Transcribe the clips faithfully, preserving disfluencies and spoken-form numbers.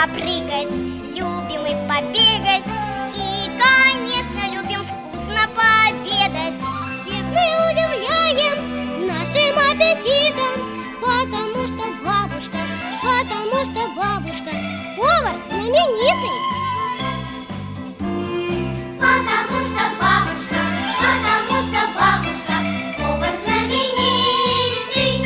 попрыгать, любим и побегать, и, конечно, любим вкусно пообедать. Всех мы удивляем нашим аппетитом, потому что бабушка, потому что бабушка повар знаменитый. Потому что бабушка, потому что бабушка повар знаменитый.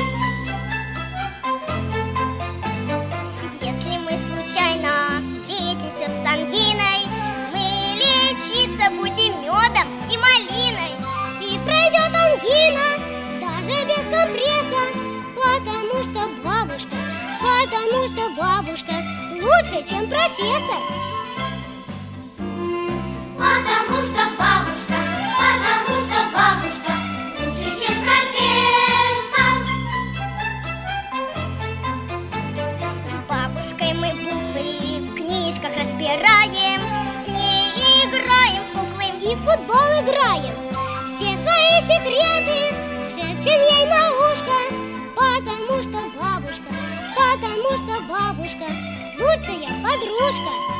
Если мы случайно встретимся с ангиной, мы лечиться будем медом и малиной. И пройдет ангина даже без компресса, потому что бабушка, потому что бабушка лучше, чем профессор. Потому что бабушка, потому что бабушка лучше, чем профессор. С бабушкой мы буквы в книжках разбираем, с ней играем в куклы И в футбол играем, все свои секреты шепчем ей на ушко, потому что бабушка, потому что бабушка лучшая подружка.